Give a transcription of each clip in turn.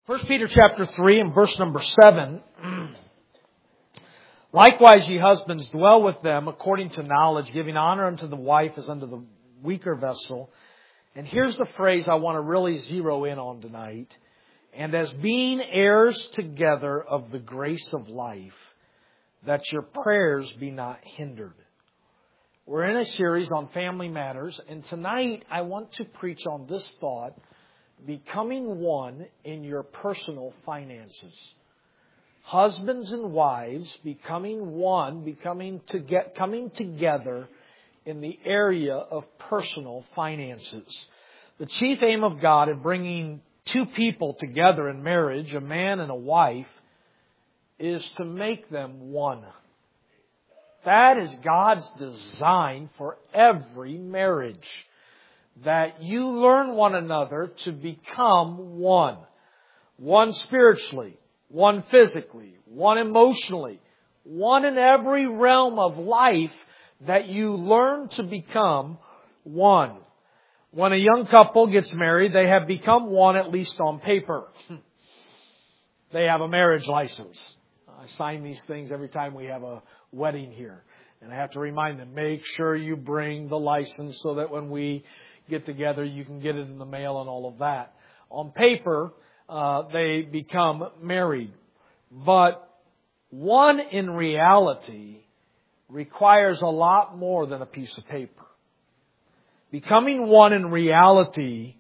First Peter chapter 3 and verse number 7. Likewise, ye husbands, dwell with them according to knowledge, giving honor unto the wife as unto the weaker vessel. And here's the phrase I want to really zero in on tonight. And as being heirs together of the grace of life, that your prayers be not hindered. We're in a series on family matters, and tonight I want to preach on this thought: becoming one in your personal finances. Husbands and wives becoming one, coming together in the area of personal finances. The chief aim of God in bringing two people together in marriage, a man and a wife, is to make them one. That is God's design for every marriage. That you learn one another to become one. One spiritually, one physically, one emotionally, one in every realm of life, that you learn to become one. When a young couple gets married, they have become one, at least on paper. They have a marriage license. I sign these things every time we have a wedding here. And I have to remind them, make sure you bring the license so that when we get together, you can get it in the mail and all of that. On paper, they become married. But one in reality requires a lot more than a piece of paper. Becoming one in reality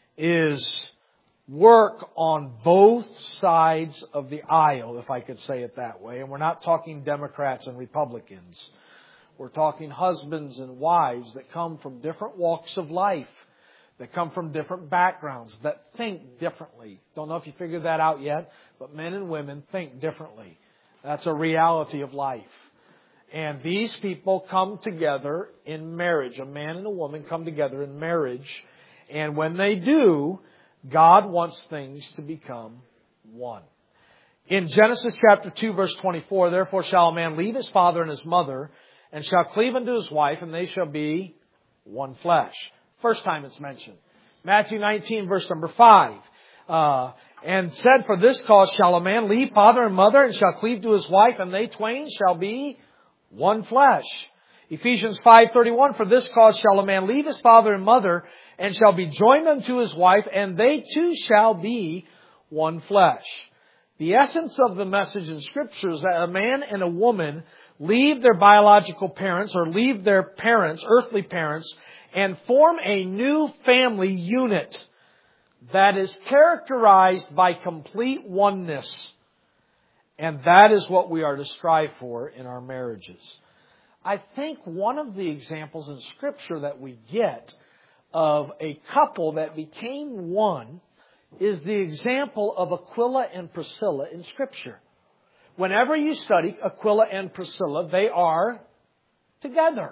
is work on both sides of the aisle, if I could say it that way. And we're not talking Democrats and Republicans. We're talking husbands and wives that come from different walks of life, that come from different backgrounds, that think differently. Don't know if you figured that out yet, but men and women think differently. That's a reality of life. And these people come together in marriage. A man and a woman come together in marriage. And when they do, God wants things to become one. In Genesis chapter 2 verse 24, therefore shall a man leave his father and his mother, and shall cleave unto his wife, and they shall be one flesh. First time it's mentioned. Matthew 19 verse number 5. And said, for this cause shall a man leave father and mother, and shall cleave to his wife, and they twain shall be one flesh. Ephesians 5:31, for this cause shall a man leave his father and mother, and shall be joined unto his wife, and they two shall be one flesh. The essence of the message in Scripture is that a man and a woman leave their biological parents, or leave their parents, earthly parents, and form a new family unit that is characterized by complete oneness. And that is what we are to strive for in our marriages. I think one of the examples in Scripture that we get of a couple that became one is the example of Aquila and Priscilla in Scripture. Whenever you study Aquila and Priscilla, they are together.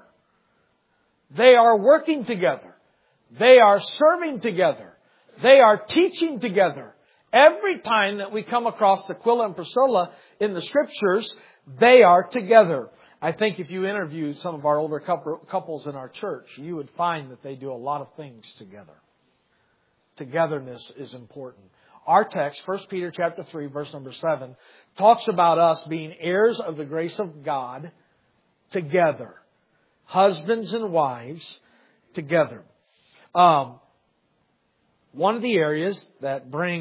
They are working together. They are serving together. They are teaching together. Every time that we come across Aquila and Priscilla in the Scriptures, they are together. I think if you interview some of our older couples in our church, you would find that they do a lot of things together. Togetherness is important. Our text, 1 Peter chapter 3, verse number 7, talks about us being heirs of the grace of God together. Husbands and wives together. One of the areas that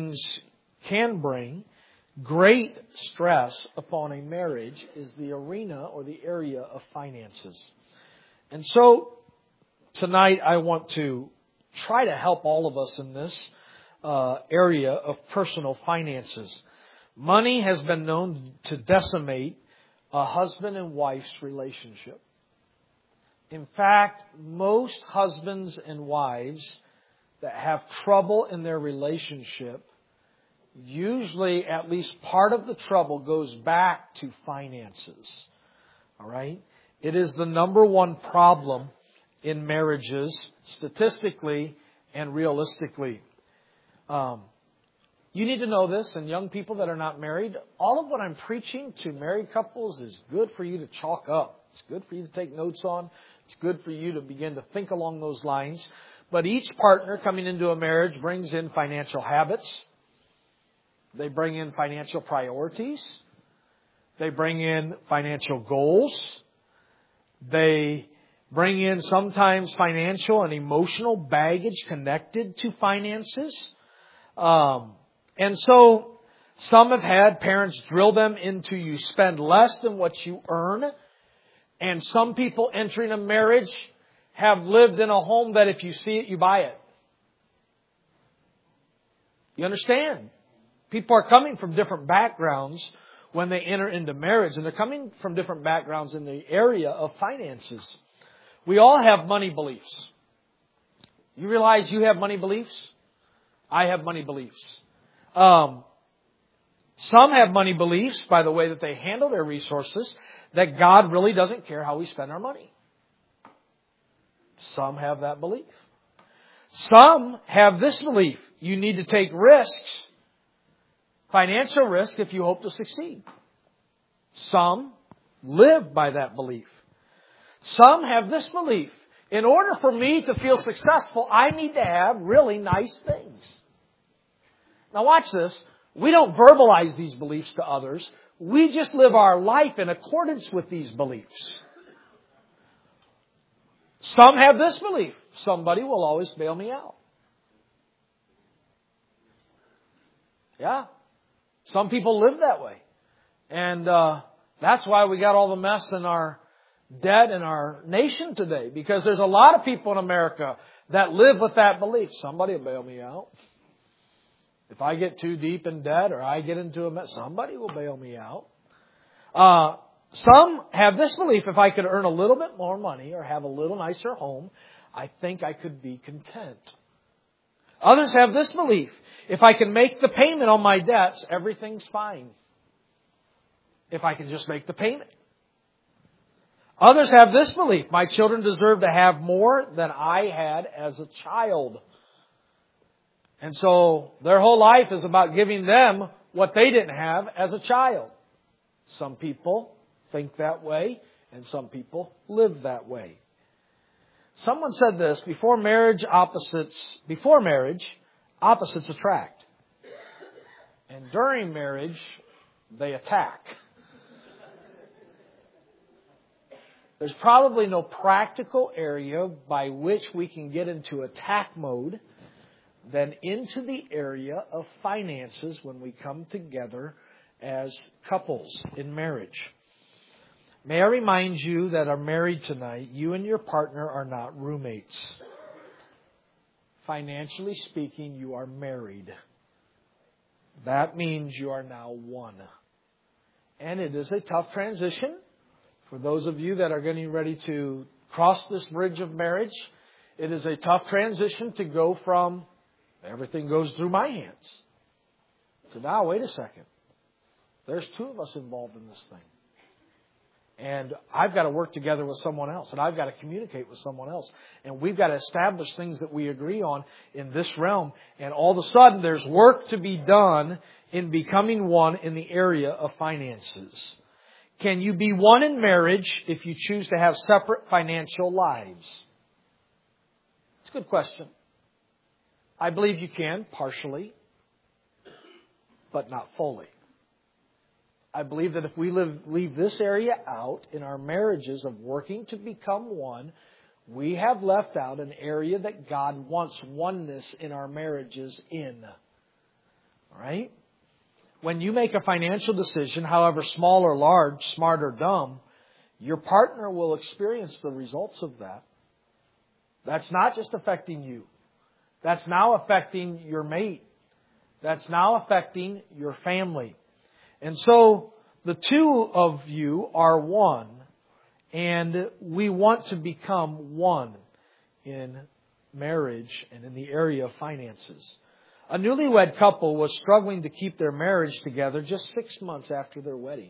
can bring great stress upon a marriage is the arena or the area of finances. And so tonight I want to try to help all of us in this area of personal finances. Money has been known to decimate a husband and wife's relationship. In fact, most husbands and wives that have trouble in their relationship, usually at least part of the trouble goes back to finances. All right? It is the number one problem in marriages, statistically and realistically. You need to know this, and young people that are not married, all of what I'm preaching to married couples is good for you to chalk up. It's good for you to take notes on. It's good for you to begin to think along those lines. But each partner coming into a marriage brings in financial habits, They bring in financial priorities. They bring in financial goals. They bring in sometimes financial and emotional baggage connected to finances. And so some have had parents drill them into you spend less than what you earn. And some people entering a marriage have lived in a home that if you see it, you buy it. You understand? People are coming from different backgrounds when they enter into marriage. And they're coming from different backgrounds in the area of finances. We all have money beliefs. You realize you have money beliefs? I have money beliefs. Some have money beliefs by the way that they handle their resources, that God really doesn't care how we spend our money. Some have that belief. Some have this belief. You need to take risks, financial risk, if you hope to succeed. Some live by that belief. Some have this belief. In order for me to feel successful, I need to have really nice things. Now watch this. We don't verbalize these beliefs to others. We just live our life in accordance with these beliefs. Some have this belief. Somebody will always bail me out. Yeah. Some people live that way. And that's why we got all the mess in our debt in our nation today. Because there's a lot of people in America that live with that belief. Somebody will bail me out. If I get too deep in debt or I get into a mess, somebody will bail me out. Some have this belief, if I could earn a little bit more money or have a little nicer home, I think I could be content. Others have this belief, if I can make the payment on my debts, everything's fine. If I can just make the payment. Others have this belief, my children deserve to have more than I had as a child. And so their whole life is about giving them what they didn't have as a child. Some people think that way, and some people live that way. Someone said this, before marriage, opposites attract. And during marriage, they attack. There's probably no practical area by which we can get into attack mode than into the area of finances when we come together as couples in marriage. May I remind you that are married tonight, you and your partner are not roommates. Financially speaking, you are married. That means you are now one. And it is a tough transition for those of you that are getting ready to cross this bridge of marriage. It is a tough transition to go from everything goes through my hands to now, wait a second. There's two of us involved in this thing. And I've got to work together with someone else. And I've got to communicate with someone else. And we've got to establish things that we agree on in this realm. And all of a sudden, there's work to be done in becoming one in the area of finances. Can you be one in marriage if you choose to have separate financial lives? It's a good question. I believe you can, partially, but not fully. I believe that if we leave this area out in our marriages of working to become one, we have left out an area that God wants oneness in our marriages in. All right? When you make a financial decision, however small or large, smart or dumb, your partner will experience the results of that. That's not just affecting you. That's now affecting your mate. That's now affecting your family. And so the two of you are one, and we want to become one in marriage and in the area of finances. A newlywed couple was struggling to keep their marriage together just 6 months after their wedding.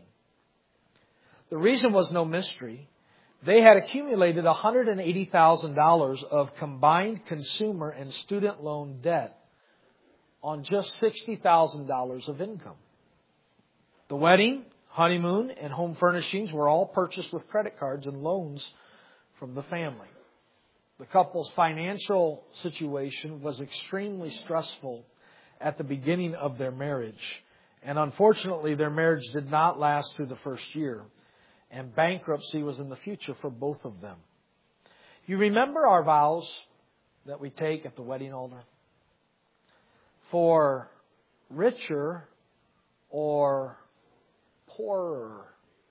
The reason was no mystery. They had accumulated $180,000 of combined consumer and student loan debt on just $60,000 of income. The wedding, honeymoon, and home furnishings were all purchased with credit cards and loans from the family. The couple's financial situation was extremely stressful at the beginning of their marriage. And unfortunately, their marriage did not last through the first year. And bankruptcy was in the future for both of them. You remember our vows that we take at the wedding altar? For richer or poorer.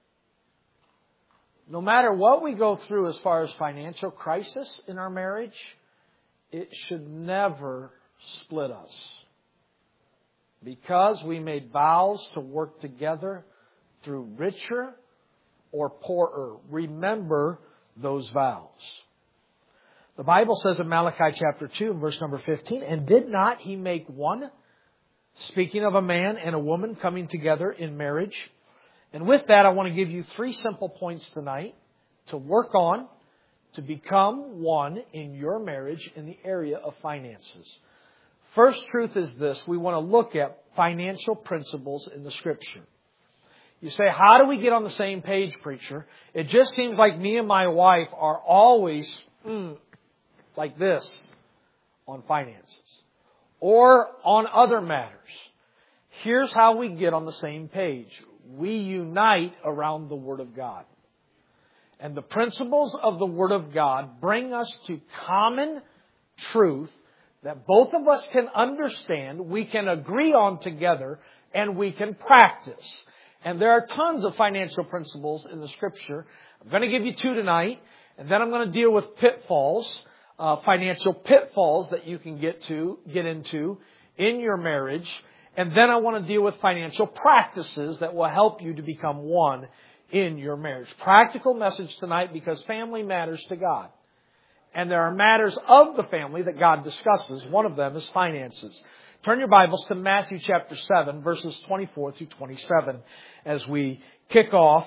No matter what we go through as far as financial crisis in our marriage, it should never split us. Because we made vows to work together through richer or poorer. Remember those vows. The Bible says in Malachi chapter 2 and verse number 15, and did not He make one, speaking of a man and a woman coming together in marriage? And with that, I want to give you 3 simple points tonight to work on to become one in your marriage in the area of finances. First truth is this. We want to look at financial principles in the Scripture. You say, how do we get on the same page, preacher? It just seems like me and my wife are always like this on finances or on other matters. Here's how we get on the same page. We unite around the Word of God. And the principles of the Word of God bring us to common truth that both of us can understand, we can agree on together, and we can practice. And there are tons of financial principles in the Scripture. I'm going to give you 2 tonight, and then I'm going to deal with pitfalls, financial pitfalls that you can get into in your marriage. And then I want to deal with financial practices that will help you to become one in your marriage. Practical message tonight because family matters to God. And there are matters of the family that God discusses. One of them is finances. Turn your Bibles to Matthew chapter 7, verses 24 through 27 as we kick off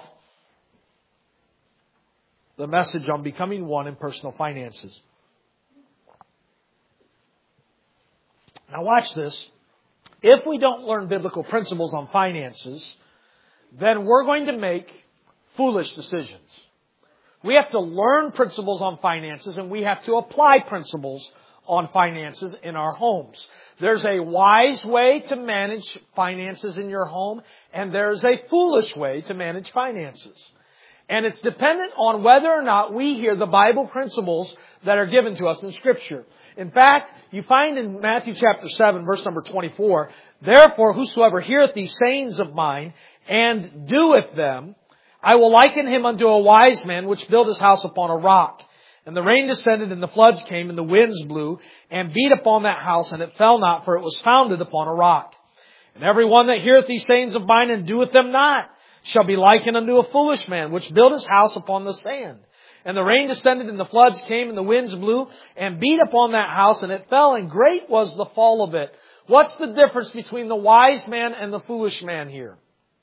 the message on becoming one in personal finances. Now watch this. If we don't learn biblical principles on finances, then we're going to make foolish decisions. We have to learn principles on finances and we have to apply principles on finances in our homes. There's a wise way to manage finances in your home and there's a foolish way to manage finances. And it's dependent on whether or not we hear the Bible principles that are given to us in Scripture. In fact, you find in Matthew chapter 7, verse number 24, therefore, whosoever heareth these sayings of mine and doeth them, I will liken him unto a wise man which built his house upon a rock. And the rain descended, and the floods came, and the winds blew, and beat upon that house, and it fell not, for it was founded upon a rock. And every one that heareth these sayings of mine and doeth them not shall be likened unto a foolish man which built his house upon the sand. And the rain descended, and the floods came, and the winds blew, and beat upon that house, and it fell, and great was the fall of it. What's the difference between the wise man and the foolish man here?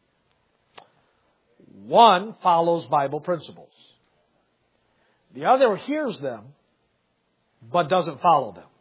One follows Bible principles. The other hears them, but doesn't follow them.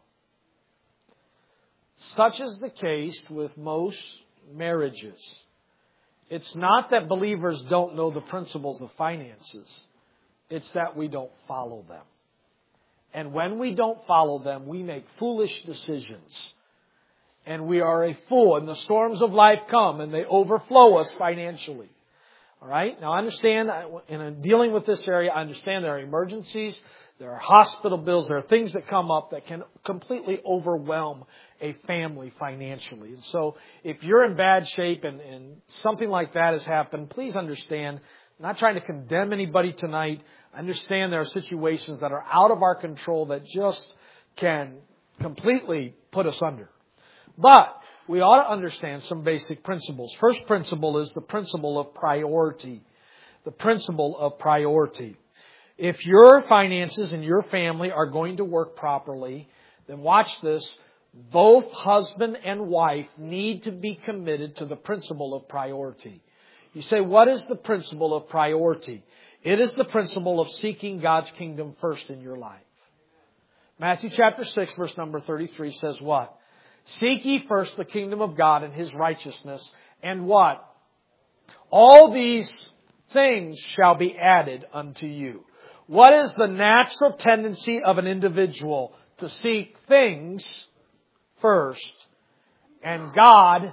Such is the case with most marriages. It's not that believers don't know the principles of finances. It's that we don't follow them. And when we don't follow them, we make foolish decisions. And we are a fool. And the storms of life come and they overflow us financially. All right? Now, I understand, in dealing with this area, I understand there are emergencies, there are hospital bills, there are things that come up that can completely overwhelm a family financially. And so, if you're in bad shape and something like that has happened, please understand, I'm not trying to condemn anybody tonight. I understand there are situations that are out of our control that just can completely put us under. But we ought to understand some basic principles. First principle is the principle of priority. The principle of priority. If your finances and your family are going to work properly, then watch this. Both husband and wife need to be committed to the principle of priority. You say, what is the principle of priority? It is the principle of seeking God's kingdom first in your life. Matthew chapter 6, verse number 33 says what? Seek ye first the kingdom of God and His righteousness, and what? All these things shall be added unto you. What is the natural tendency of an individual? To seek things first, and God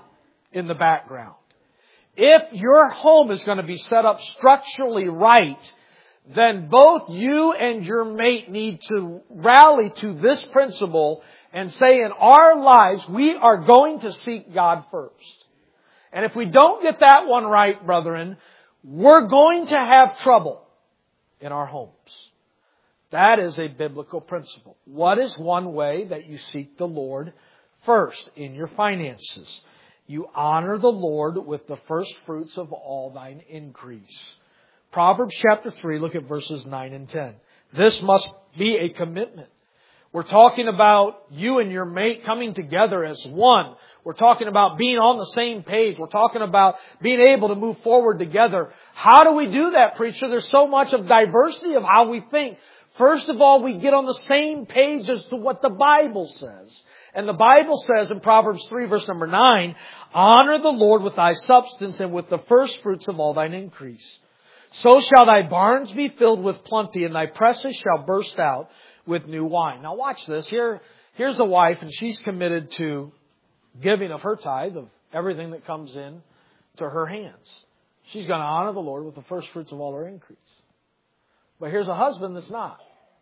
in the background. If your home is going to be set up structurally right, then both you and your mate need to rally to this principle and say in our lives, we are going to seek God first. And if we don't get that one right, brethren, we're going to have trouble in our homes. That is a biblical principle. What is one way that you seek the Lord first in your finances? You honor the Lord with the first fruits of all thine increase. Proverbs chapter 3, look at verses 9 and 10. This must be a commitment. We're talking about you and your mate coming together as one. We're talking about being on the same page. We're talking about being able to move forward together. How do we do that, preacher? There's so much of diversity of how we think. First of all, we get on the same page as to what the Bible says. And the Bible says in Proverbs 3 verse number 9, honor the Lord with thy substance and with the first fruits of all thine increase. So shall thy barns be filled with plenty, and thy presses shall burst out with new wine. Now watch this. Here's a wife, and she's committed to giving of her tithe of everything that comes in to her hands. She's going to honor the Lord with the first fruits of all her increase. But here's a husband that's not.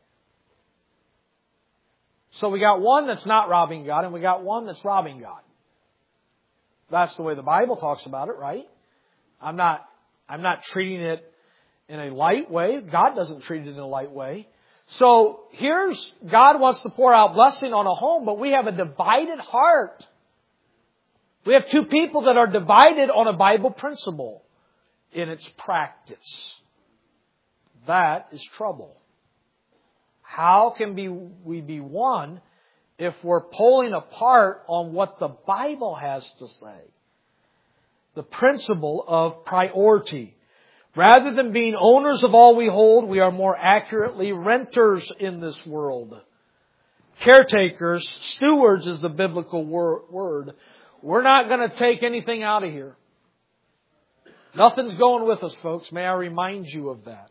So we got one that's not robbing God, and we got one that's robbing God. That's the way the Bible talks about it, right? I'm not treating it in a light way. God doesn't treat it in a light way. So God wants to pour out blessing on a home, but we have a divided heart. We have two people that are divided on a Bible principle in its practice. That is trouble. How can we be one if we're pulling apart on what the Bible has to say? The principle of priority. Rather than being owners of all we hold, we are more accurately renters in this world. Caretakers, stewards is the biblical word. We're not going to take anything out of here. Nothing's going with us, folks. May I remind you of that.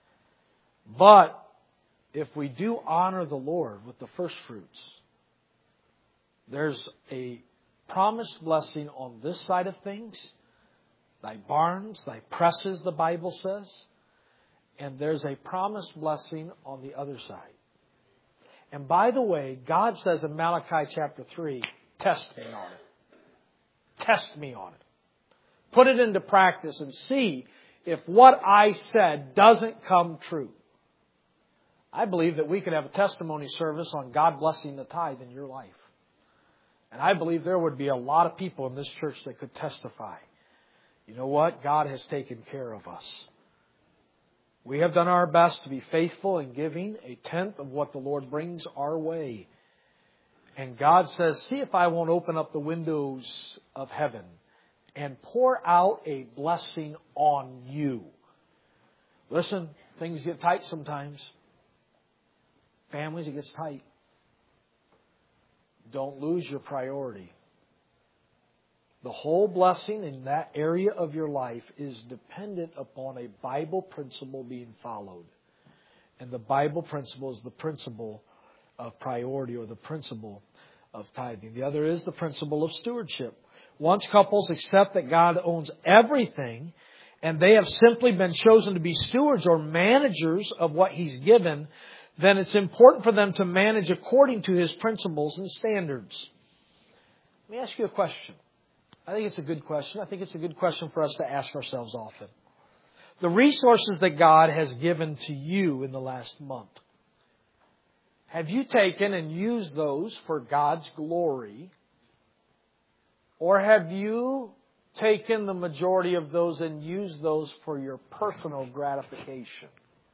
But if we do honor the Lord with the first fruits, there's a promised blessing on this side of things. Thy barns, thy presses, the Bible says. And there's a promised blessing on the other side. And by the way, God says in Malachi chapter 3, test me on it. Test me on it. Put it into practice and see if what I said doesn't come true. I believe that we could have a testimony service on God blessing the tithe in your life. And I believe there would be a lot of people in this church that could testify. You know what? God has taken care of us. We have done our best to be faithful in giving a tenth of what the Lord brings our way. And God says, see if I won't open up the windows of heaven and pour out a blessing on you. Listen, things get tight sometimes. Families, it gets tight. Don't lose your priority. The whole blessing in that area of your life is dependent upon a Bible principle being followed. And the Bible principle is the principle of priority or the principle of tithing. The other is the principle of stewardship. Once couples accept that God owns everything and they have simply been chosen to be stewards or managers of what He's given, then it's important for them to manage according to His principles and standards. Let me ask you a question. I think it's a good question. I think it's a good question for us to ask ourselves often. The resources that God has given to you in the last month, have you taken and used those for God's glory? Or have you taken the majority of those and used those for your personal gratification?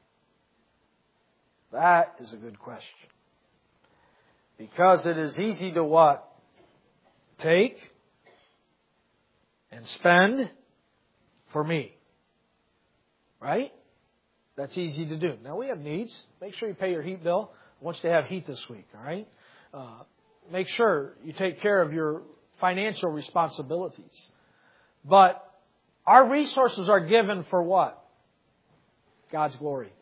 That is a good question. Because it is easy to what? Take and spend for me. Right? That's easy to do. Now we have needs. Make sure you pay your heat bill. I want you to have heat this week. All right? Make sure you take care of your financial responsibilities. But our resources are given for what? God's glory.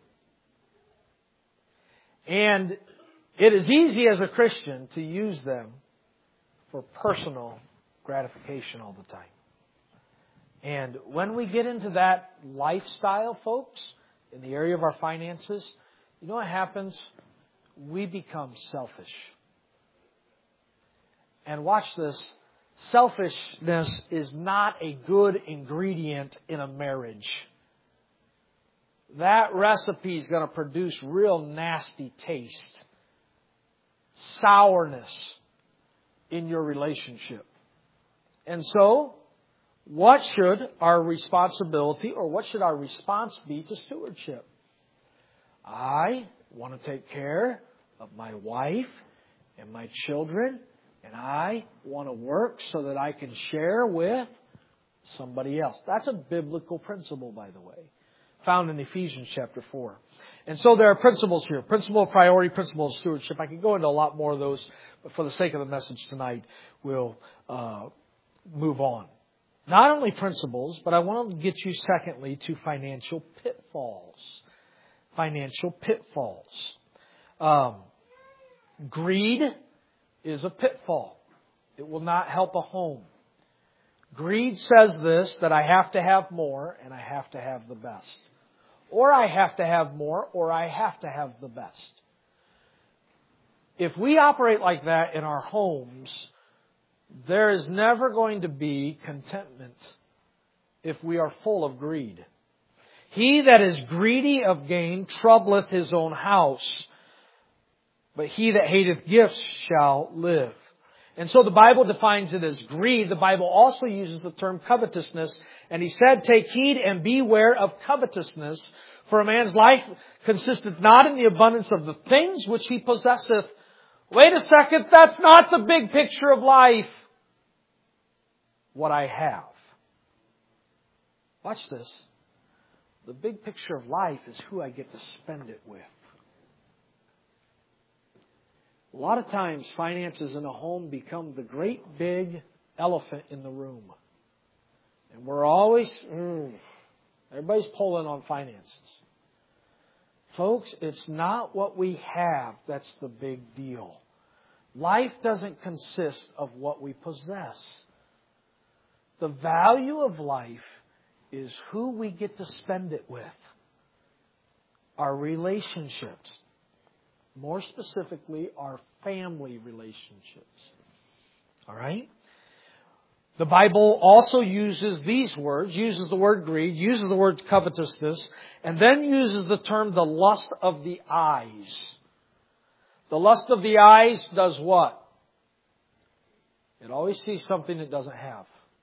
And it is easy as a Christian to use them for personal gratification all the time. And when we get into that lifestyle, folks, in the area of our finances, you know what happens? We become selfish. And watch this. Selfishness is not a good ingredient in a marriage. That recipe is going to produce real nasty taste, sourness in your relationship. And so, what should our responsibility or what should our response be to stewardship? I want to take care of my wife and my children, and I want to work so that I can share with somebody else. That's a biblical principle, by the way, found in Ephesians chapter 4. And so there are principles here. Principle of priority, principle of stewardship. I could go into a lot more of those, but for the sake of the message tonight, we'll move on. Not only principles, but I want to get you, secondly, to financial pitfalls. Financial pitfalls. Greed is a pitfall. It will not help a home. Greed says this, that I have to have more and I have to have the best. Or I have to have more or I have to have the best. If we operate like that in our homes, there is never going to be contentment if we are full of greed. He that is greedy of gain troubleth his own house, but he that hateth gifts shall live. And so the Bible defines it as greed. The Bible also uses the term covetousness. And he said, take heed and beware of covetousness, for a man's life consisteth not in the abundance of the things which he possesseth. Wait a second, that's not the big picture of life. What I have. Watch this. The big picture of life is who I get to spend it with. A lot of times, finances in a home become the great big elephant in the room. And we're always, everybody's pulling on finances. Folks, it's not what we have that's the big deal. Life doesn't consist of what we possess. The value of life is who we get to spend it with. Our relationships. More specifically, our family relationships. All right? The Bible also uses these words, uses the word greed, uses the word covetousness, and then uses the term the lust of the eyes. The lust of the eyes does what? It always sees something it doesn't have.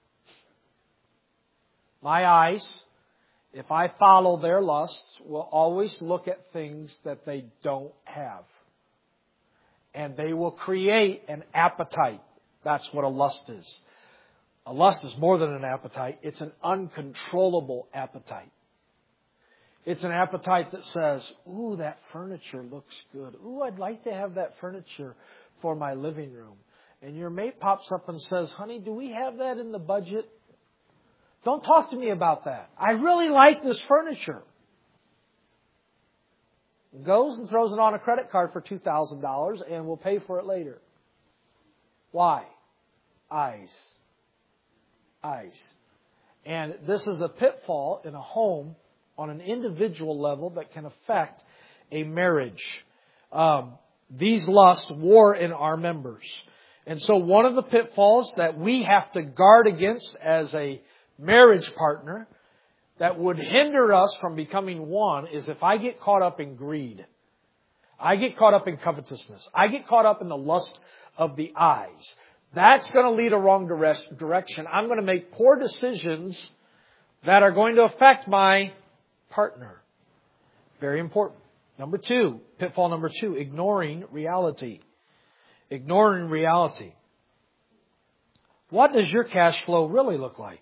My eyes, if I follow their lusts, will always look at things that they don't have. And they will create an appetite. That's what a lust is. A lust is more than an appetite. It's an uncontrollable appetite. It's an appetite that says, ooh, that furniture looks good. Ooh, I'd like to have that furniture for my living room. And your mate pops up and says, honey, do we have that in the budget? Don't talk to me about that. I really like this furniture. Goes and throws it on a credit card for $2,000 and will pay for it later. Why? Eyes. And this is a pitfall in a home on an individual level that can affect a marriage. These lusts war in our members. And so one of the pitfalls that we have to guard against as a marriage partner that would hinder us from becoming one is if I get caught up in greed. I get caught up in covetousness. I get caught up in the lust of the eyes. That's going to lead a wrong direction. I'm going to make poor decisions that are going to affect my partner. Very important. Pitfall number two, ignoring reality. Ignoring reality. What does your cash flow really look like?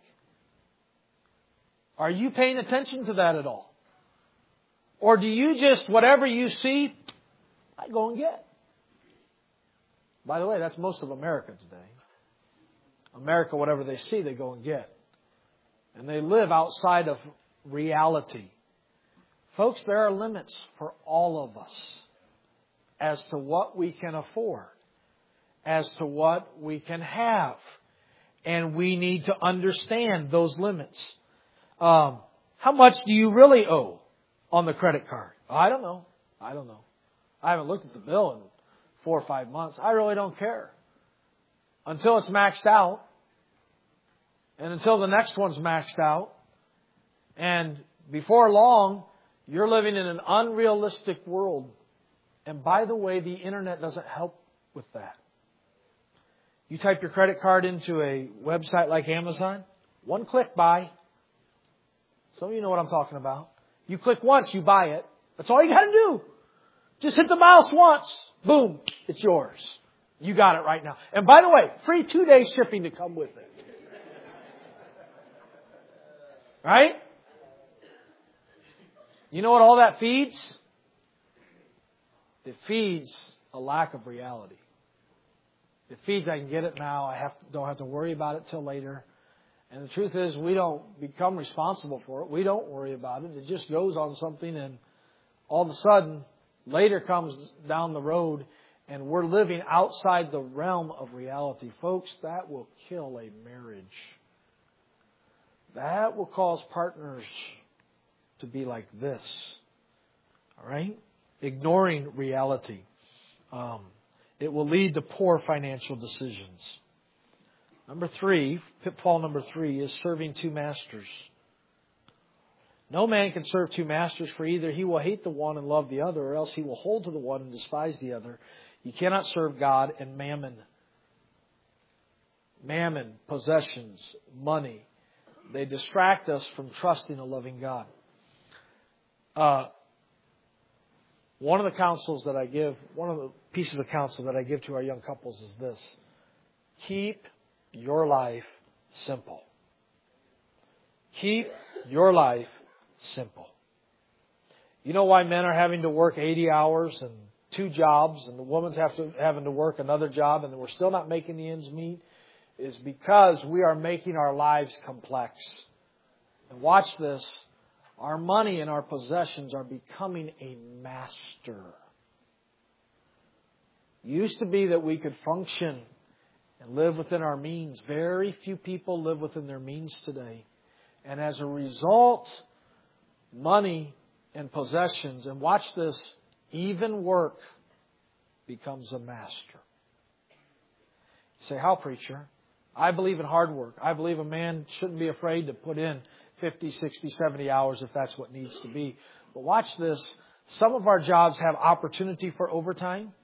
Are you paying attention to that at all? Or do you just, whatever you see, I go and get? By the way, that's most of America today. America, whatever they see, they go and get. And they live outside of reality. Folks, there are limits for all of us as to what we can afford, as to what we can have. And we need to understand those limits. How much do you really owe on the credit card? I don't know. I haven't looked at the bill in 4 or 5 months. I really don't care. Until it's maxed out. And until the next one's maxed out. And before long, you're living in an unrealistic world. And by the way, the internet doesn't help with that. You type your credit card into a website like Amazon, 1 click buy. Some of you know what I'm talking about. You click once, you buy it. That's all you got to do. Just hit the mouse once. Boom. It's yours. You got it right now. And by the way, free 2-day shipping to come with it. Right? You know what all that feeds? It feeds a lack of reality. It feeds, I can get it now. Don't have to worry about it till later. And the truth is, we don't become responsible for it. We don't worry about it. It just goes on something, and all of a sudden, later comes down the road, and we're living outside the realm of reality. Folks, that will kill a marriage. That will cause partners to be like this. All right? Ignoring reality. It will lead to poor financial decisions. Pitfall number 3 is serving 2 masters. No man can serve 2 masters, for either he will hate the one and love the other, or else he will hold to the one and despise the other. You cannot serve God and mammon. Mammon, possessions, money. They distract us from trusting a loving God. One of the counsels that I give, one of the pieces of counsel that I give to our young couples is this. Keep your life simple. Keep your life simple. You know why men are having to work 80 hours and 2 jobs, and the woman's having to work another job, and we're still not making the ends meet? Is because we are making our lives complex. And watch this. Our money and our possessions are becoming a master. It used to be that we could function and live within our means. Very few people live within their means today. And as a result, money and possessions, and watch this, even work becomes a master. You say, how, preacher? I believe in hard work. I believe a man shouldn't be afraid to put in 50, 60, 70 hours if that's what needs to be. But watch this. Some of our jobs have opportunity for overtime.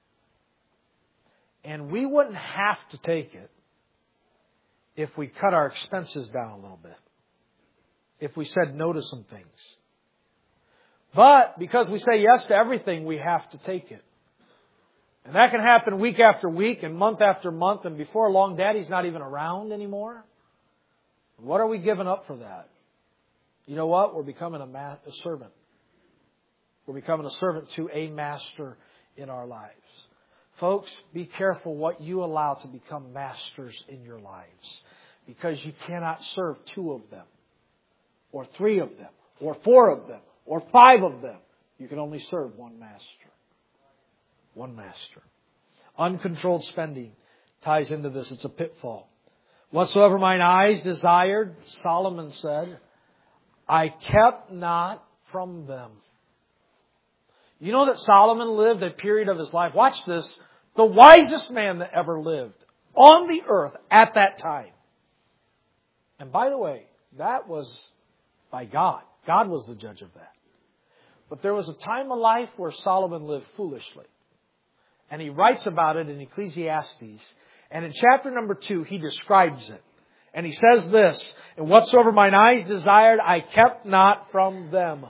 And we wouldn't have to take it if we cut our expenses down a little bit. If we said no to some things. But because we say yes to everything, we have to take it. And that can happen week after week and month after month. And before long, Daddy's not even around anymore. What are we giving up for that? You know what? We're becoming a servant. We're becoming a servant to a master in our lives. Folks, be careful what you allow to become masters in your lives. Because you cannot serve 2 of them. Or 3 of them. Or 4 of them. Or 5 of them. You can only serve one master. One master. Uncontrolled spending ties into this. It's a pitfall. Whatsoever mine eyes desired, Solomon said, I kept not from them. You know that Solomon lived a period of his life. Watch this. The wisest man that ever lived on the earth at that time. And by the way, that was by God. God was the judge of that. But there was a time of life where Solomon lived foolishly. And he writes about it in Ecclesiastes. And in chapter number 2, he describes it. And he says this, and whatsoever mine eyes desired, I kept not from them.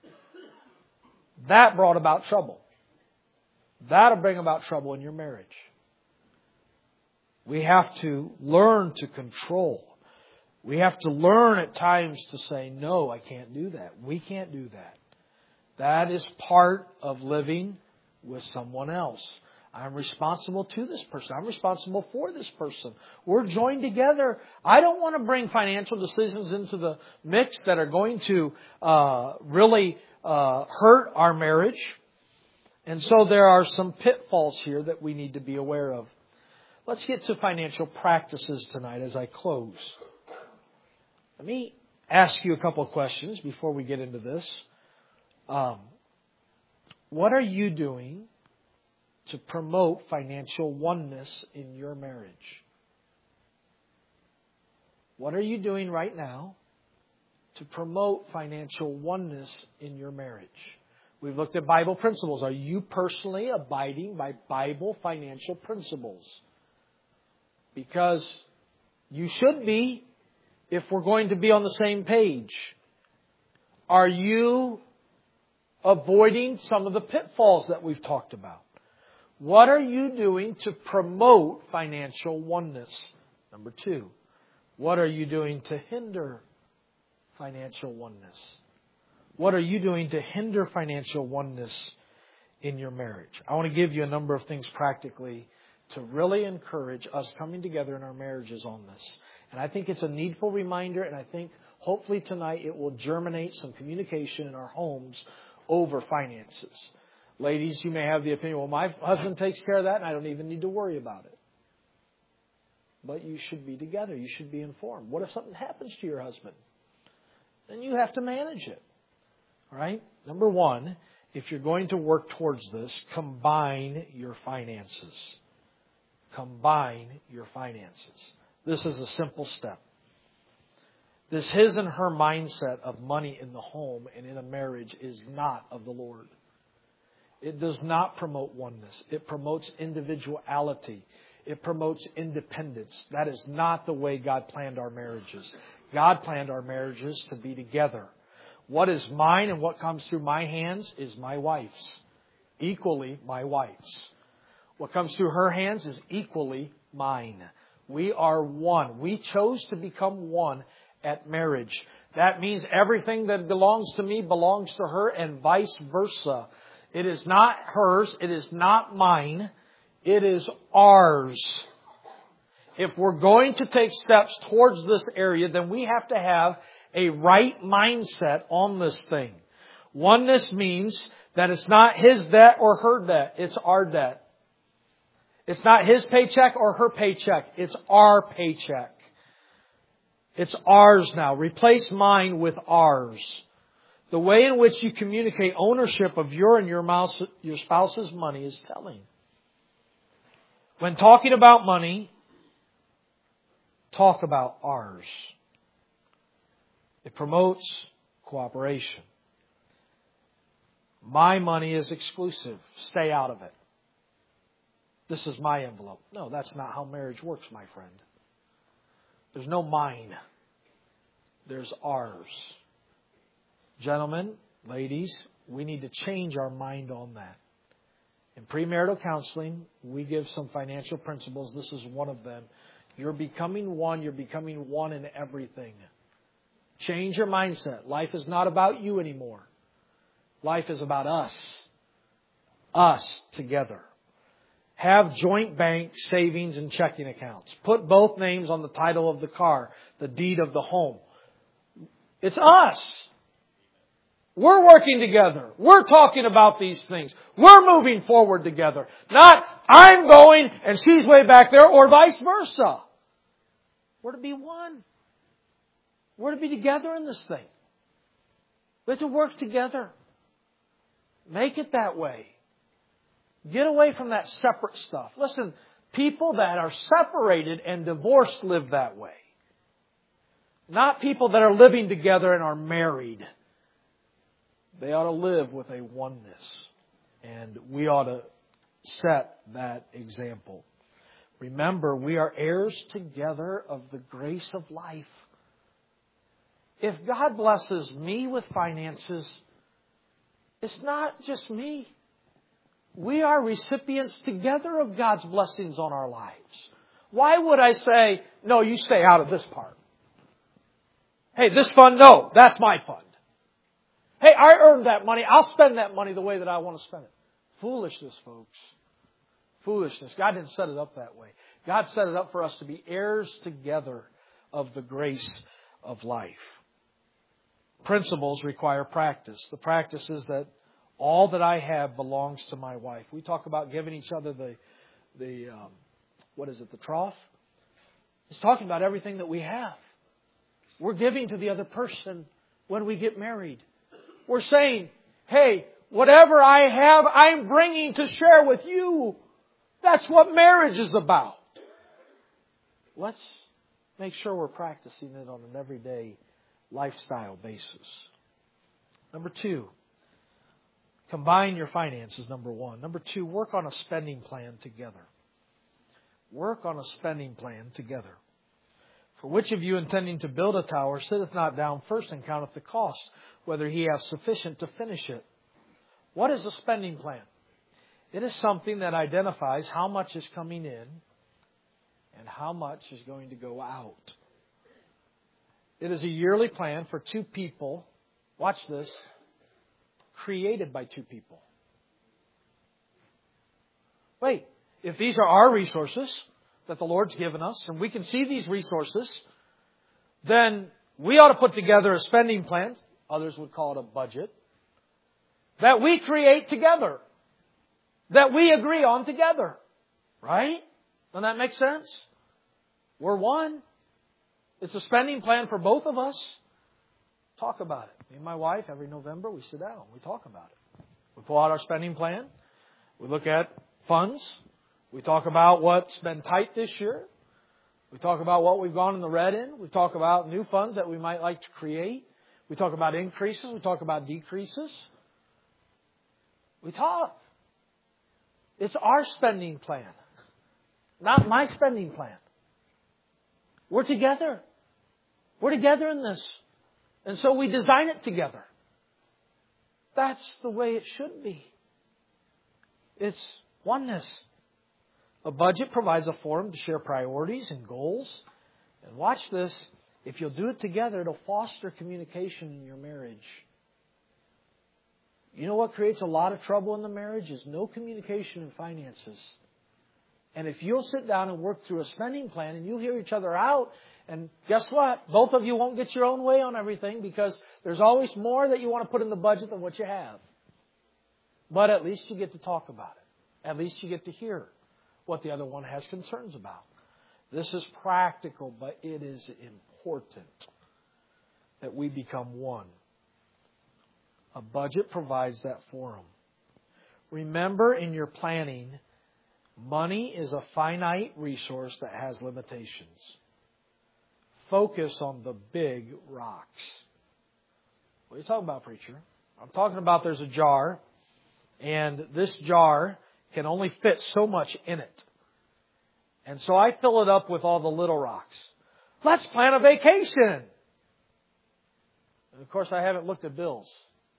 That brought about trouble. That'll bring about trouble in your marriage. We have to learn to control. We have to learn at times to say, no, I can't do that. We can't do that. That is part of living with someone else. I'm responsible to this person. I'm responsible for this person. We're joined together. I don't want to bring financial decisions into the mix that are going to really hurt our marriage. And so there are some pitfalls here that we need to be aware of. Let's get to financial practices tonight as I close. Let me ask you a couple of questions before we get into this. What are you doing to promote financial oneness in your marriage? What are you doing right now to promote financial oneness in your marriage? We've looked at Bible principles. Are you personally abiding by Bible financial principles? Because you should be if we're going to be on the same page. Are you avoiding some of the pitfalls that we've talked about? What are you doing to promote financial oneness? Number 2, what are you doing to hinder financial oneness? What are you doing to hinder financial oneness in your marriage? I want to give you a number of things practically to really encourage us coming together in our marriages on this. And I think it's a needful reminder, and I think hopefully tonight it will germinate some communication in our homes over finances. Ladies, you may have the opinion, well, my husband takes care of that and I don't even need to worry about it. But you should be together. You should be informed. What if something happens to your husband? Then you have to manage it. All right? Number 1, if you're going to work towards this, combine your finances. Combine your finances. This is a simple step. This his and her mindset of money in the home and in a marriage is not of the Lord. It does not promote oneness. It promotes individuality. It promotes independence. That is not the way God planned our marriages. God planned our marriages to be together. What is mine and what comes through my hands is my wife's. Equally my wife's. What comes through her hands is equally mine. We are one. We chose to become one at marriage. That means everything that belongs to me belongs to her and vice versa. It is not hers. It is not mine. It is ours. If we're going to take steps towards this area, then we have to have a right mindset on this thing. Oneness means that it's not his debt or her debt. It's our debt. It's not his paycheck or her paycheck. It's our paycheck. It's ours now. Replace mine with ours. The way in which you communicate ownership of your and your spouse's money is telling. When talking about money, talk about ours. It promotes cooperation. My money is exclusive. Stay out of it. This is my envelope. No, that's not how marriage works, my friend. There's no mine. There's ours. Gentlemen, ladies, we need to change our mind on that. In premarital counseling, we give some financial principles. This is one of them. You're becoming one. You're becoming one in everything. Change your mindset. Life is not about you anymore. Life is about us. Us together. Have joint bank savings and checking accounts. Put both names on the title of the car, the deed of the home. It's us. We're working together. We're talking about these things. We're moving forward together. Not, I'm going and she's way back there, or vice versa. We're to be one. We're to be together in this thing. We have to work together. Make it that way. Get away from that separate stuff. Listen, people that are separated and divorced live that way. Not people that are living together and are married. They ought to live with a oneness. And we ought to set that example. Remember, we are heirs together of the grace of life. If God blesses me with finances, it's not just me. We are recipients together of God's blessings on our lives. Why would I say, no, you stay out of this part? Hey, this fund, no, that's my fund. Hey, I earned that money. I'll spend that money the way that I want to spend it. Foolishness, folks. Foolishness. God didn't set it up that way. God set it up for us to be heirs together of the grace of life. Principles require practice. The practice is that all that I have belongs to my wife. We talk about giving each other the what is it, the trough? It's talking about everything that we have. We're giving to the other person when we get married. We're saying, hey, whatever I have, I'm bringing to share with you. That's what marriage is about. Let's make sure we're practicing it on an everyday lifestyle basis. Number 2, combine your finances, number 1. Number 2, work on a spending plan together. Work on a spending plan together. For which of you intending to build a tower sitteth not down first and counteth the cost, whether he hath sufficient to finish it? What is a spending plan? It is something that identifies how much is coming in and how much is going to go out. It is a yearly plan for 2 people. Watch this. Created by 2 people. Wait, if these are our resources that the Lord's given us, and we can see these resources, then we ought to put together a spending plan. Others would call it a budget. That we create together. That we agree on together. Right? Doesn't that make sense? We're one. It's a spending plan for both of us. Talk about it. Me and my wife, every November, we sit down. We talk about it. We pull out our spending plan. We look at funds. We talk about what's been tight this year. We talk about what we've gone in the red in. We talk about new funds that we might like to create. We talk about increases. We talk about decreases. We talk. It's our spending plan, not my spending plan. We're together. We're together in this. And so we design it together. That's the way it should be. It's oneness. A budget provides a forum to share priorities and goals. And watch this. If you'll do it together, it'll foster communication in your marriage. You know what creates a lot of trouble in the marriage is no communication in finances. And if you'll sit down and work through a spending plan and you'll hear each other out, and guess what? Both of you won't get your own way on everything because there's always more that you want to put in the budget than what you have. But at least you get to talk about it. At least you get to hear what the other one has concerns about. This is practical, but it is important that we become one. A budget provides that forum. Remember in your planning, money is a finite resource that has limitations. Focus on the big rocks. What are you talking about, preacher? I'm talking about there's a jar, and this jar can only fit so much in it. And so I fill it up with all the little rocks. Let's plan a vacation. And of course, I haven't looked at bills.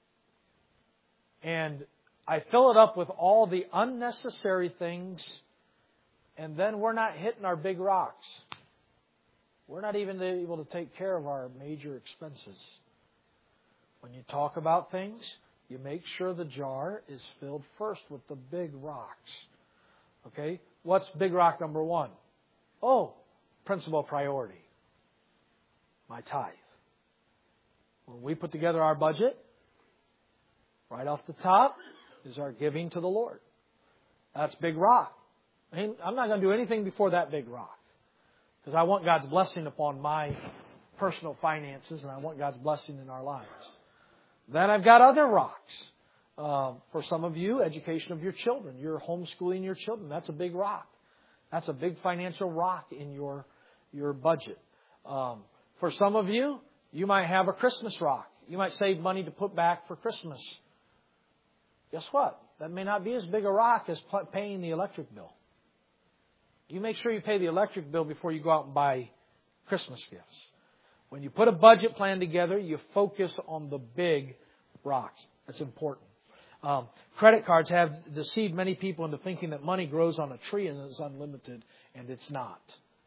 And I fill it up with all the unnecessary things, and then we're not hitting our big rocks. We're not even able to take care of our major expenses. When you talk about things, you make sure the jar is filled first with the big rocks. Okay? What's big rock number 1? Oh, principal priority. My tithe. When we put together our budget, right off the top is our giving to the Lord. That's big rock. I'm not going to do anything before that big rock. Because I want God's blessing upon my personal finances and I want God's blessing in our lives. Then I've got other rocks. For some of you, education of your children. You're homeschooling your children. That's a big rock. That's a big financial rock in your budget. For some of you, you might have a Christmas rock. You might save money to put back for Christmas. Guess what? That may not be as big a rock as paying the electric bill. You make sure you pay the electric bill before you go out and buy Christmas gifts. When you put a budget plan together, you focus on the big rocks. That's important. Credit cards have deceived many people into thinking that money grows on a tree and is unlimited, and it's not.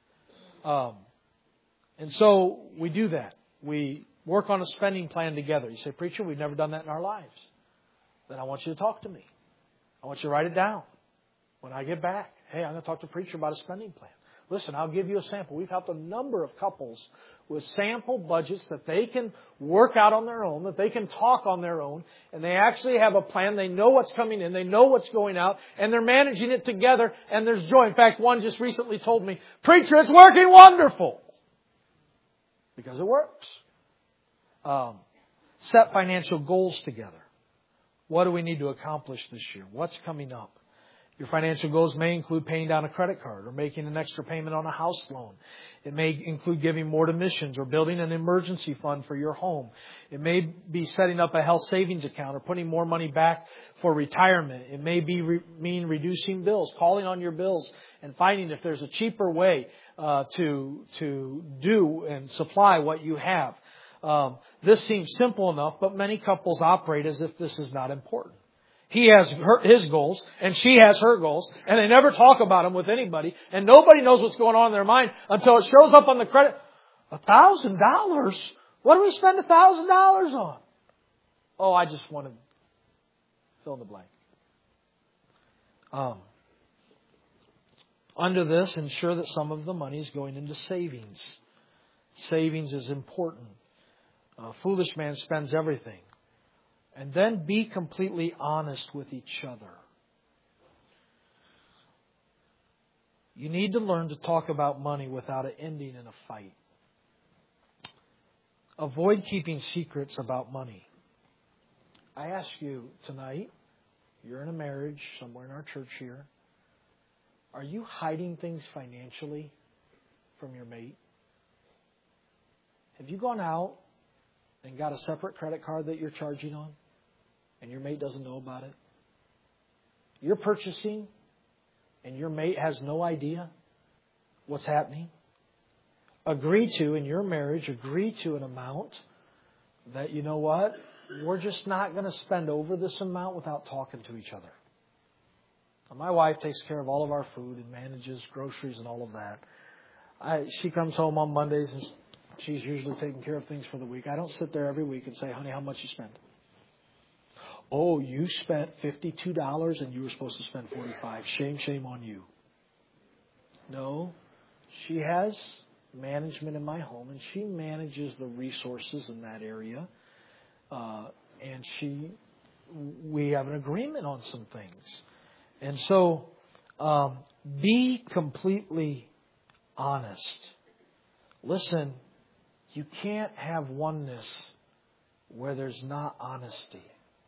And so we do that. We work on a spending plan together. You say, preacher, we've never done that in our lives. Then I want you to talk to me. I want you to write it down. When I get back, hey, I'm going to talk to the preacher about a spending plan. Listen, I'll give you a sample. We've helped a number of couples with sample budgets that they can work out on their own, that they can talk on their own, and they actually have a plan. They know what's coming in. They know what's going out, and they're managing it together, and there's joy. In fact, one just recently told me, "Preacher, it's working wonderful." Because it works. Set financial goals together. What do we need to accomplish this year? What's coming up? Your financial goals may include paying down a credit card or making an extra payment on a house loan. It may include giving more to missions or building an emergency fund for your home. It may be setting up a health savings account or putting more money back for retirement. It may mean reducing bills, calling on your bills and finding if there's a cheaper way to do and supply what you have. This seems simple enough, but many couples operate as if this is not important. He has his goals, and she has her goals, and they never talk about them with anybody, and nobody knows what's going on in their mind until it shows up on the credit. $1,000? What do we spend $1,000 on? Oh, I just want to fill in the blank. Under this, ensure that some of the money is going into savings. Savings is important. A foolish man spends everything. And then be completely honest with each other. You need to learn to talk about money without it ending in a fight. Avoid keeping secrets about money. I ask you tonight, you're in a marriage somewhere in our church here. Are you hiding things financially from your mate? Have you gone out and got a separate credit card that you're charging on, and your mate doesn't know about it? You're purchasing, and your mate has no idea what's happening? Agree to, in your marriage, agree to an amount that, you know what, we're just not going to spend over this amount without talking to each other. Now, my wife takes care of all of our food and manages groceries and all of that. She comes home on Mondays and she's usually taking care of things for the week. I don't sit there every week and say, "Honey, how much you spend?" "Oh, you spent $52 and you were supposed to spend $45. Shame on you." No, she has management in my home, and she manages the resources in that area. And we have an agreement on some things. And so, be completely honest. Listen, you can't have oneness where there's not honesty.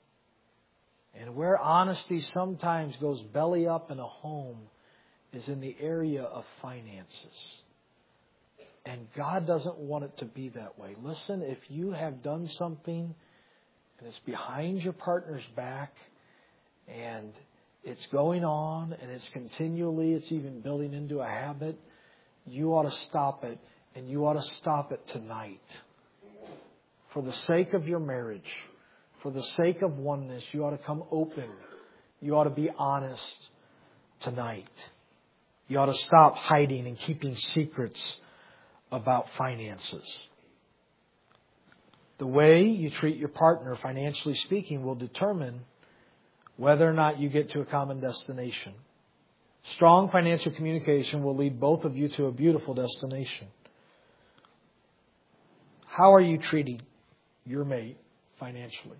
And where honesty sometimes goes belly up in a home is in the area of finances. And God doesn't want it to be that way. Listen, if you have done something and it's behind your partner's back and it's going on and it's even building into a habit, you ought to stop it, and you ought to stop it tonight. For the sake of your marriage, for the sake of oneness, you ought to come open. You ought to be honest tonight. You ought to stop hiding and keeping secrets about finances. The way you treat your partner, financially speaking, will determine whether or not you get to a common destination. Strong financial communication will lead both of you to a beautiful destination. How are you treating your mate financially?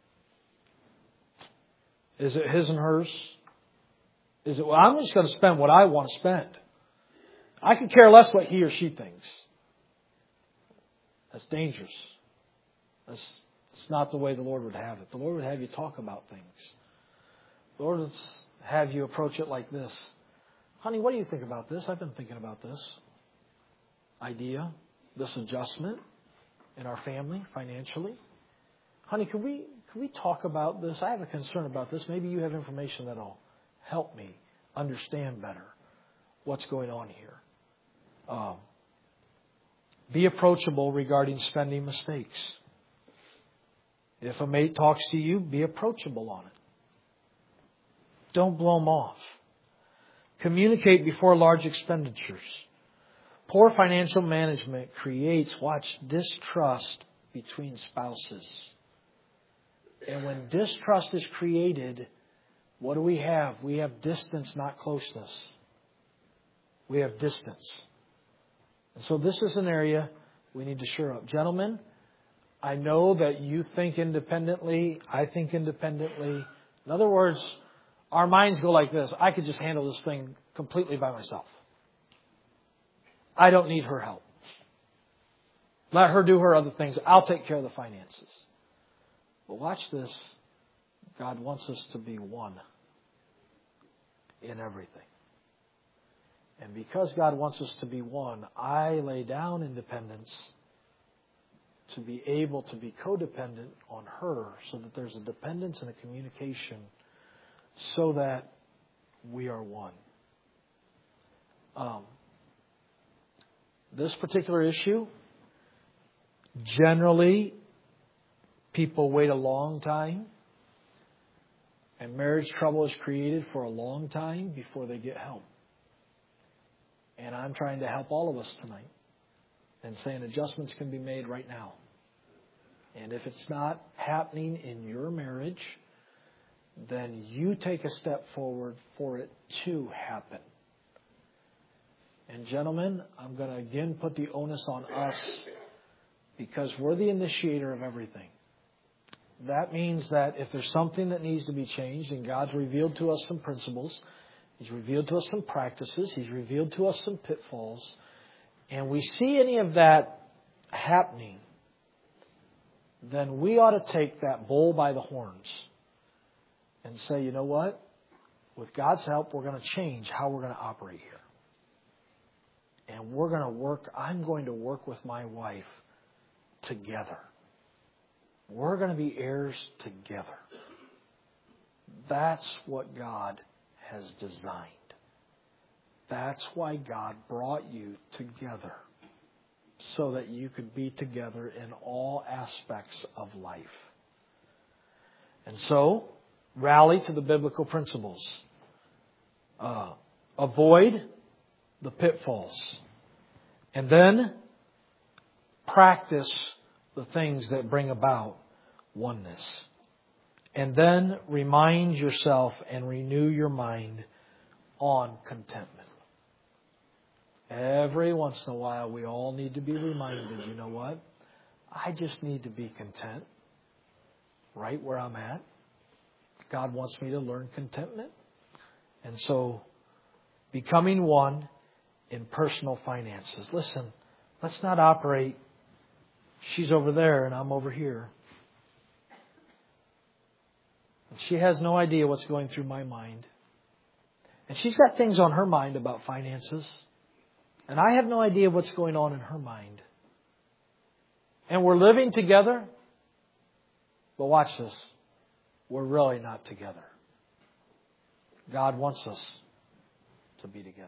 Is it his and hers? Is it, well, I'm just going to spend what I want to spend. I could care less what he or she thinks. That's dangerous. That's not the way the Lord would have it. The Lord would have you talk about things. The Lord would have you approach it like this. "Honey, what do you think about this? I've been thinking about this idea, this adjustment in our family financially. Honey, could we talk about this? I have a concern about this. Maybe you have information that'll help me understand better what's going on here." Be approachable regarding spending mistakes. If a mate talks to you, be approachable on it. Don't blow them off. Communicate before large expenditures. Poor financial management creates, distrust between spouses. And when distrust is created, what do we have? We have distance, not closeness. We have distance. And so this is an area we need to shore up. Gentlemen, I know that you think independently. I think independently. In other words, our minds go like this. I could just handle this thing completely by myself. I don't need her help. Let her do her other things. I'll take care of the finances. But watch this. God wants us to be one in everything. And because God wants us to be one, I lay down independence to be able to be codependent on her so that there's a dependence and a communication so that we are one. This particular issue, generally, people wait a long time, and marriage trouble is created for a long time before they get help. And I'm trying to help all of us tonight and saying adjustments can be made right now. And if it's not happening in your marriage, then you take a step forward for it to happen. And gentlemen, I'm going to again put the onus on us because we're the initiator of everything. That means that if there's something that needs to be changed, and God's revealed to us some principles, He's revealed to us some practices, He's revealed to us some pitfalls, and we see any of that happening, then we ought to take that bull by the horns and say, you know what? With God's help, we're going to change how we're going to operate here. And we're going to work, I'm going to work with my wife together. We're going to be heirs together. That's what God has designed. That's why God brought you together, so that you could be together in all aspects of life. And so, rally to the biblical principles. Avoid the pitfalls. And then, practice the things that bring about oneness. And then, remind yourself and renew your mind on contentment. Every once in a while, we all need to be reminded, you know what? I just need to be content right where I'm at. God wants me to learn contentment. And so, becoming one in personal finances. Listen, let's not operate, she's over there and I'm over here. And she has no idea what's going through my mind. And she's got things on her mind about finances. And I have no idea what's going on in her mind. And we're living together. But watch this. We're really not together. God wants us to be together.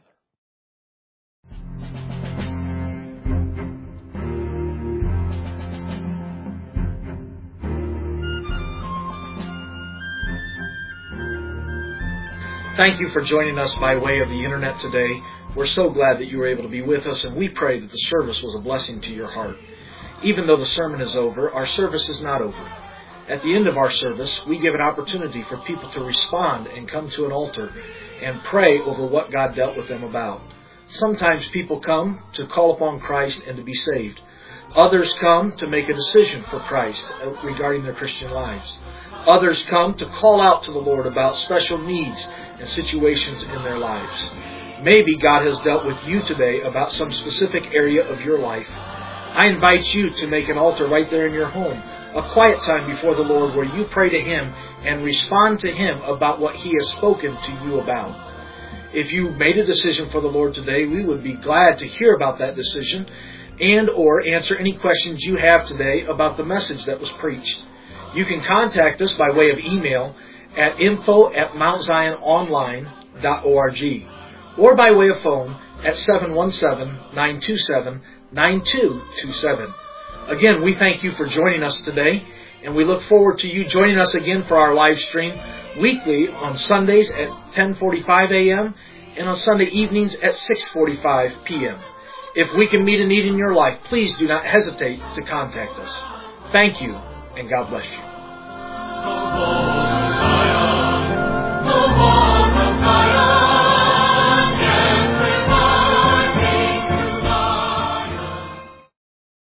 Thank you for joining us by way of the internet today. We're so glad that you were able to be with us, and we pray that the service was a blessing to your heart. Even though the sermon is over, our service is not over. At the end of our service, we give an opportunity for people to respond and come to an altar and pray over what God dealt with them about. Sometimes people come to call upon Christ and to be saved. Others come to make a decision for Christ regarding their Christian lives. Others come to call out to the Lord about special needs and situations in their lives. Maybe God has dealt with you today about some specific area of your life. I invite you to make an altar right there in your home, a quiet time before the Lord where you pray to Him and respond to Him about what He has spoken to you about. If you made a decision for the Lord today, we would be glad to hear about that decision and or answer any questions you have today about the message that was preached. You can contact us by way of email at info@mountziononline.org or by way of phone at 717-927-9227. Again, we thank you for joining us today, and we look forward to you joining us again for our live stream weekly on Sundays at 10:45 a.m. and on Sunday evenings at 6:45 p.m. If we can meet a need in your life, please do not hesitate to contact us. Thank you, and God bless you.